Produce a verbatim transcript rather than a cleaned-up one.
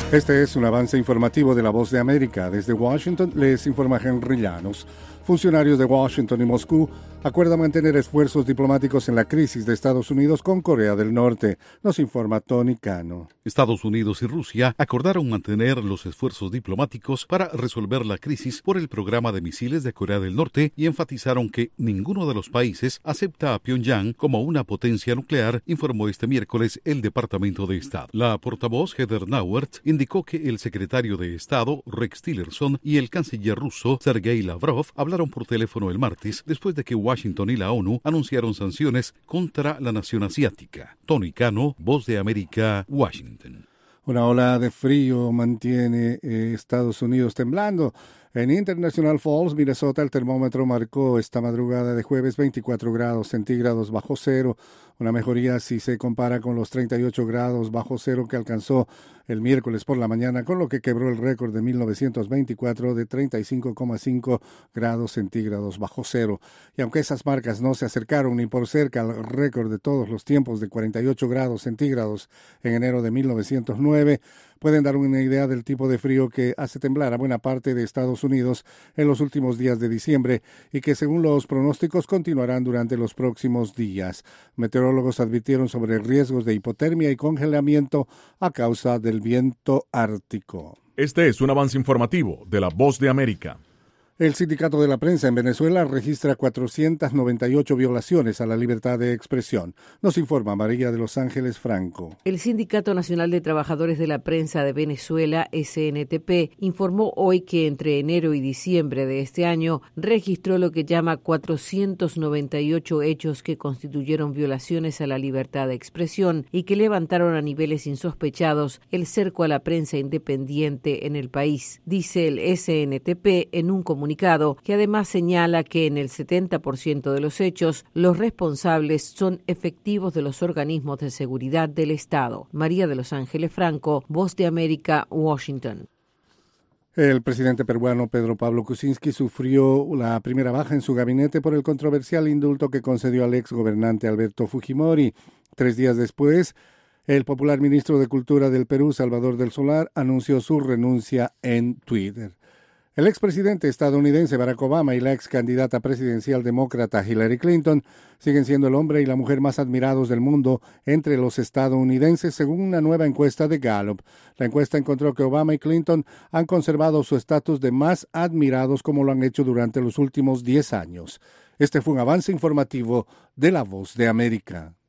Este es un avance informativo de La Voz de América. Desde Washington les informa Henry Llanos. Funcionarios de Washington y Moscú acuerdan mantener esfuerzos diplomáticos en la crisis de Estados Unidos con Corea del Norte. Nos informa Tony Cano. Estados Unidos y Rusia acordaron mantener los esfuerzos diplomáticos para resolver la crisis por el programa de misiles de Corea del Norte y enfatizaron que ninguno de los países acepta a Pyongyang como una potencia nuclear, informó este miércoles el Departamento de Estado. La portavoz Heather Nauert indicó que el secretario de Estado Rex Tillerson y el canciller ruso Sergei Lavrov hablaron por teléfono el martes después de que Washington y la ONU anunciaron sanciones contra la nación asiática. Tony Cano, Voz de América, Washington. Una ola de frío mantiene eh, Estados Unidos temblando. En International Falls, Minnesota, el termómetro marcó esta madrugada de jueves veinticuatro grados centígrados bajo cero, una mejoría si se compara con los treinta y ocho grados bajo cero que alcanzó el miércoles por la mañana, con lo que quebró el récord de mil novecientos veinticuatro de treinta y cinco coma cinco grados centígrados bajo cero. Y aunque esas marcas no se acercaron ni por cerca al récord de todos los tiempos de cuarenta y ocho grados centígrados en enero de mil novecientos nueve, pueden dar una idea del tipo de frío que hace temblar a buena parte de Estados Unidos en los últimos días de diciembre y que según los pronósticos continuarán durante los próximos días. Meteorólogos advirtieron sobre riesgos de hipotermia y congelamiento a causa del viento ártico. Este es un avance informativo de La Voz de América. El Sindicato de la Prensa en Venezuela registra cuatrocientas noventa y ocho violaciones a la libertad de expresión. Nos informa María de Los Ángeles Franco. El Sindicato Nacional de Trabajadores de la Prensa de Venezuela, S N T P, informó hoy que entre enero y diciembre de este año registró lo que llama cuatrocientos noventa y ocho hechos que constituyeron violaciones a la libertad de expresión y que levantaron a niveles insospechados el cerco a la prensa independiente en el país. Dice el S N T P en un comunicado que además señala que en el setenta por ciento de los hechos los responsables son efectivos de los organismos de seguridad del Estado. María de Los Ángeles Franco, Voz de América, Washington. El presidente peruano Pedro Pablo Kuczynski sufrió la primera baja en su gabinete por el controversial indulto que concedió al ex gobernante Alberto Fujimori. Tres días después, el popular ministro de Cultura del Perú, Salvador del Solar, anunció su renuncia en Twitter. El expresidente estadounidense Barack Obama y la ex candidata presidencial demócrata Hillary Clinton siguen siendo el hombre y la mujer más admirados del mundo entre los estadounidenses, según una nueva encuesta de Gallup. La encuesta encontró que Obama y Clinton han conservado su estatus de más admirados como lo han hecho durante los últimos diez años. Este fue un avance informativo de La Voz de América.